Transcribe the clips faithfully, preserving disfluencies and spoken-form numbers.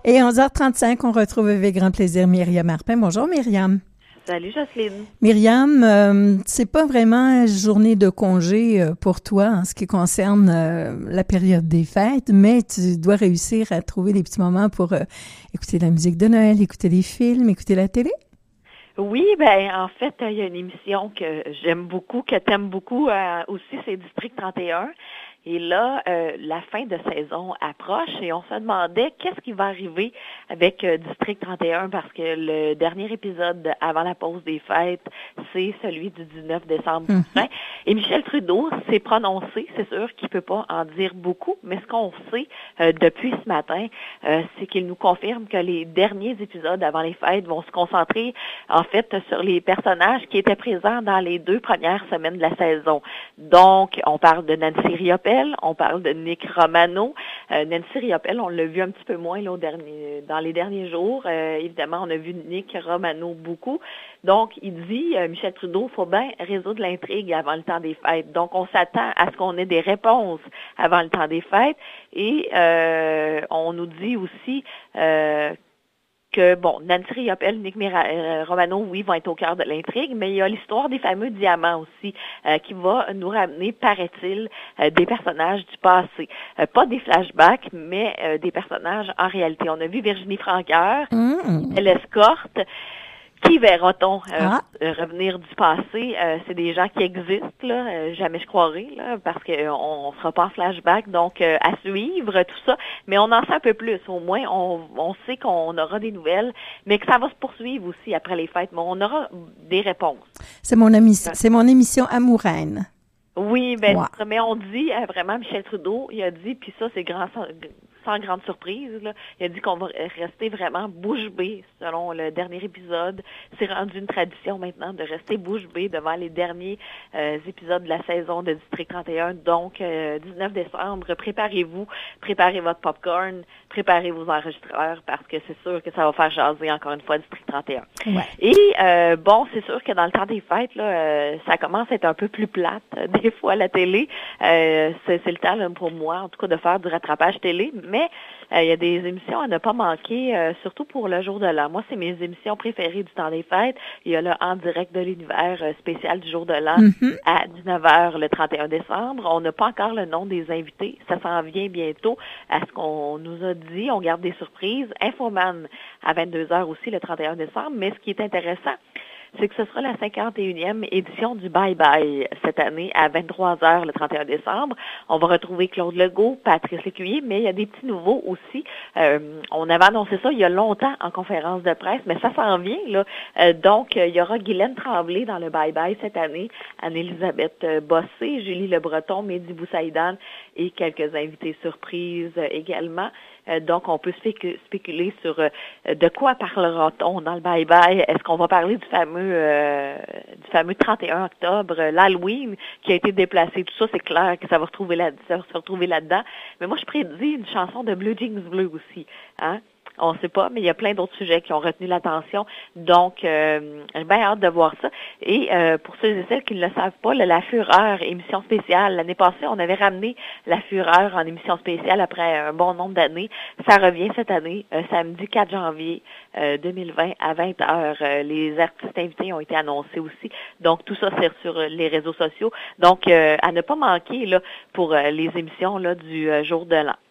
Et onze heures trente-cinq, on retrouve avec grand plaisir Myriam Arpin. Bonjour Myriam. Salut Jocelyne. Myriam, euh, c'est pas vraiment une journée de congé euh, pour toi en ce qui concerne euh, la période des fêtes, mais tu dois réussir à trouver des petits moments pour euh, écouter la musique de Noël, écouter des films, écouter la télé. Oui, ben en fait, il y a une émission que j'aime beaucoup, que t'aimes beaucoup euh, aussi, c'est District trente et un. Et là, euh, la fin de saison approche et on se demandait qu'est-ce qui va arriver avec euh, District trente et un parce que le dernier épisode avant la pause des fêtes, c'est celui du dix-neuf décembre prochain. Et Michel Trudeau s'est prononcé, c'est sûr qu'il peut pas en dire beaucoup, mais ce qu'on sait euh, depuis ce matin, euh, c'est qu'il nous confirme que les derniers épisodes avant les fêtes vont se concentrer en fait sur les personnages qui étaient présents dans les deux premières semaines de la saison. Donc, on parle de Nancy Riopelle, on parle de Nick Romano. Euh, Nancy Riopelle, on l'a vu un petit peu moins là, au dernier, dans les derniers jours. Euh, évidemment, on a vu Nick Romano beaucoup. Donc, il dit, euh, Michel Trudeau, il faut bien résoudre l'intrigue avant le temps des fêtes. Donc, on s'attend à ce qu'on ait des réponses avant le temps des fêtes. Et euh, on nous dit aussi euh, que, bon, Nancy Riopelle, Nick Mira- euh, Romano, oui, vont être au cœur de l'intrigue, mais il y a l'histoire des fameux diamants aussi, euh, qui va nous ramener, paraît-il, euh, des personnages du passé. Euh, pas des flashbacks, mais euh, des personnages en réalité. On a vu Virginie Francoeur, Mmh. elle escorte. Qui verra-t-on euh, Ah. revenir du passé? Euh, c'est des gens qui existent, là, euh, jamais je croirais, là, parce qu'on euh, ne sera pas en flashback, donc euh, à suivre, tout ça. Mais on en sait un peu plus. Au moins, on, on sait qu'on aura des nouvelles, mais que ça va se poursuivre aussi après les fêtes. Mais on aura des réponses. C'est mon émission, c'est mon émission Amouraine. Oui, ben, Wow. mais on dit euh, vraiment, Michel Trudeau, il a dit, puis ça, c'est grand, sans, sans grande surprise, là, il a dit qu'on va rester vraiment bouche bée, selon le dernier épisode. C'est rendu une tradition maintenant de rester bouche bée devant les derniers euh, épisodes de la saison de District trente et un. Donc, euh, dix-neuf décembre, préparez-vous, préparez votre popcorn, préparez vos enregistreurs, parce que c'est sûr que ça va faire jaser encore une fois District trente et un. Ouais. Et, euh, bon, c'est sûr que dans le temps des fêtes, là, euh, ça commence à être un peu plus plate, des fois à la télé. Euh, c'est, c'est le temps là, pour moi, en tout cas, de faire du rattrapage télé, mais euh, il y a des émissions à ne pas manquer, euh, surtout pour le jour de l'an. Moi, c'est mes émissions préférées du temps des fêtes. Il y a le En direct de l'univers euh, spécial du jour de l'an Mhm. à dix-neuf heures le trente et un décembre. On n'a pas encore le nom des invités. Ça s'en vient bientôt à ce qu'on nous a dit. On garde des surprises. Infoman à vingt-deux heures aussi le trente et un décembre. Mais ce qui est intéressant, c'est que ce sera la cinquante et unième édition du Bye Bye cette année à vingt-trois heures le trente et un décembre. On va retrouver Claude Legault, Patrice Lécuyer, mais il y a des petits nouveaux aussi. Euh, on avait annoncé ça il y a longtemps en conférence de presse, mais ça s'en vient, là. Euh, donc, il y aura Guylaine Tremblay dans le Bye Bye cette année, Anne-Élisabeth Bossé, Julie Le Breton, Mehdi Boussaïdan et quelques invités surprises également. Euh, donc, on peut spécu- spéculer sur euh, de quoi parlera-t-on dans le bye-bye. Est-ce qu'on va parler du fameux euh, du fameux trente et un octobre, euh, l'Halloween, qui a été déplacé? Tout ça, c'est clair que ça va, retrouver là, ça va se retrouver là-dedans. Mais moi, je prédis une chanson de Blue Jeans Bleu aussi. Hein? On ne sait pas, mais il y a plein d'autres sujets qui ont retenu l'attention. Donc, euh, j'ai bien hâte de voir ça. Et euh, pour ceux et celles qui ne le savent pas, le La Fureur, émission spéciale. L'année passée, on avait ramené La Fureur en émission spéciale après un bon nombre d'années. Ça revient cette année, euh, samedi quatre janvier euh, deux mille vingt à vingt heures. Euh, les artistes invités ont été annoncés aussi. Donc, tout ça, c'est sur euh, les réseaux sociaux. Donc, euh, à ne pas manquer là pour euh, les émissions là du euh, jour de l'an.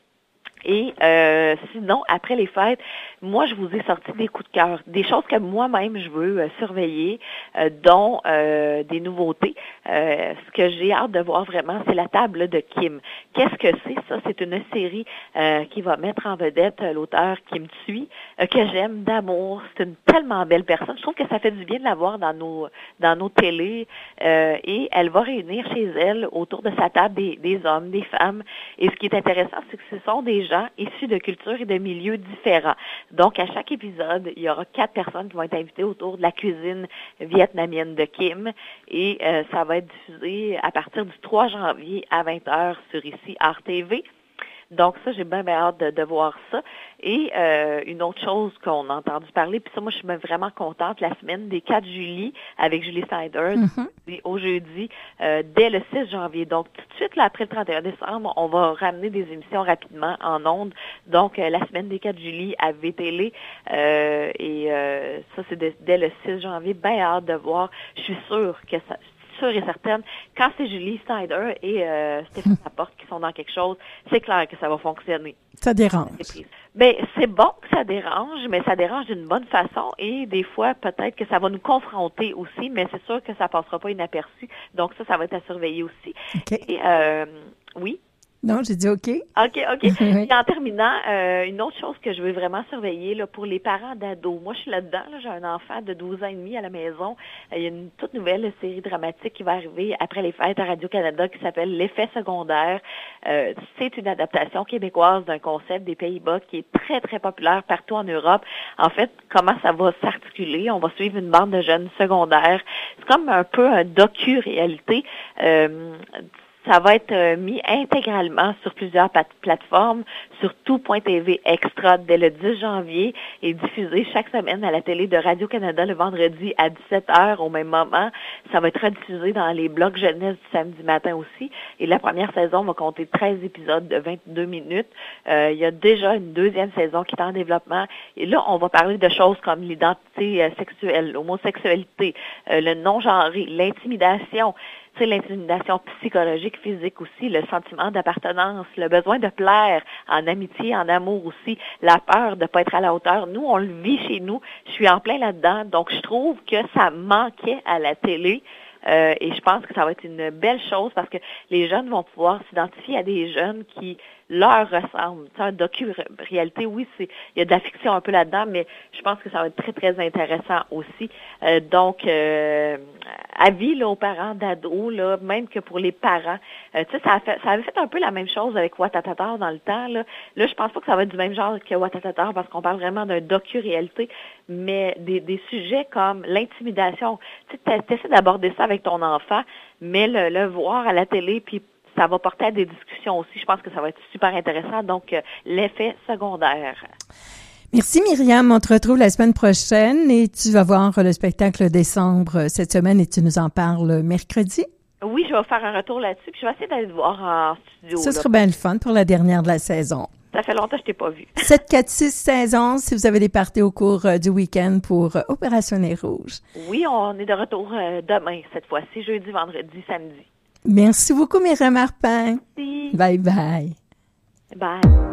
Et euh, sinon, après les fêtes, moi, je vous ai sorti des coups de cœur, des choses que moi-même je veux euh, surveiller, euh, dont euh, des nouveautés. Euh, ce que j'ai hâte de voir vraiment, c'est la table de Kim. Qu'est-ce que c'est ça? C'est une série euh, qui va mettre en vedette euh, l'auteur Kim Thuy, euh, que j'aime d'amour. C'est une tellement belle personne. Je trouve que ça fait du bien de la voir dans nos dans nos télés. Euh, et elle va réunir chez elle, autour de sa table, des, des hommes, des femmes. Et ce qui est intéressant, c'est que ce sont des gens issus de cultures et de milieux différents. Donc, à chaque épisode, il y aura quatre personnes qui vont être invitées autour de la cuisine vietnamienne de Kim. Et euh, ça va être diffusé à partir du trois janvier à vingt heures sur ici, R T V. Donc ça, j'ai bien, bien hâte de, de voir ça. Et euh, une autre chose qu'on a entendu parler, puis ça, moi, je suis vraiment contente, la semaine des quatre juillet avec Julie Snyder, mm-hmm. au jeudi, euh, dès le six janvier. Donc, tout de suite, là, après le trente et un décembre, on va ramener des émissions rapidement en ondes. Donc, euh, la semaine des quatre juillet à V T L, euh, et euh, ça, c'est de, dès le six janvier. Bien hâte de voir. Je suis sûre que ça... sûre et certaine, quand c'est Julie Snyder et euh, Stéphane Laporte qui sont dans quelque chose, c'est clair que ça va fonctionner. Ça dérange. Ben, c'est bon que ça dérange, mais ça dérange d'une bonne façon et des fois, peut-être que ça va nous confronter aussi, mais c'est sûr que ça passera pas inaperçu. Donc ça, ça va être à surveiller aussi. Okay. Et, euh, oui. Non, j'ai dit OK. OK, OK. Oui. Et en terminant, euh, une autre chose que je veux vraiment surveiller là, pour les parents d'ados. Moi, je suis là-dedans. Là, j'ai un enfant de douze ans et demi à la maison. Euh, il y a une toute nouvelle série dramatique qui va arriver après les fêtes à Radio-Canada qui s'appelle L'effet secondaire. Euh, c'est une adaptation québécoise d'un concept des Pays-Bas qui est très, très populaire partout en Europe. En fait, comment ça va s'articuler? On va suivre une bande de jeunes secondaires. C'est comme un peu un docu-réalité. Euh, Ça va être euh, mis intégralement sur plusieurs pat- plateformes, sur tout point T V Extra dès le dix janvier et diffusé chaque semaine à la télé de Radio-Canada le vendredi à dix-sept heures au même moment. Ça va être rediffusé dans les blocs jeunesse du samedi matin aussi. Et la première saison va compter treize épisodes de vingt-deux minutes. Euh, il y a déjà une deuxième saison qui est en développement. Et là, on va parler de choses comme l'identité euh, sexuelle, l'homosexualité, euh, le non-genré, l'intimidation. Tu sais, l'intimidation psychologique, physique aussi, le sentiment d'appartenance, le besoin de plaire en amitié, en amour aussi, la peur de pas être à la hauteur. Nous, on le vit chez nous. Je suis en plein là-dedans. Donc, je trouve que ça manquait à la télé. Euh, et je pense que ça va être une belle chose parce que les jeunes vont pouvoir s'identifier à des jeunes qui leur ressemblent. C'est un docu-réalité, oui, c'est il y a de la fiction un peu là-dedans, mais je pense que ça va être très, très intéressant aussi. Euh, donc, euh, avis là, aux parents d'ados, là, même que pour les parents. Euh, tu sais, ça, a fait, ça avait fait un peu la même chose avec Ouattatata dans le temps. Là, là je pense pas que ça va être du même genre que Ouattatata parce qu'on parle vraiment d'un docu-réalité, mais des, des sujets comme l'intimidation. Tu sais, tu essaies d'aborder ça avec ton enfant, mais le, le voir à la télé, puis ça va porter à des discussions aussi. Je pense que ça va être super intéressant. Donc, euh, l'effet secondaire. Merci Myriam. On te retrouve la semaine prochaine et tu vas voir le spectacle Décembre cette semaine et tu nous en parles mercredi. Oui, je vais faire un retour là-dessus puis je vais essayer d'aller te voir en studio. Ce sera bien le fun pour la dernière de la saison. Ça fait longtemps que je t'ai pas vu. sept, quatre, six, seize, onze, si vous avez des parties au cours euh, du week-end pour euh, Opération Nez Rouge. Oui, on est de retour euh, demain, cette fois-ci, jeudi, vendredi, samedi. Merci beaucoup, Myriam Arpin. Merci. Bye bye. Bye.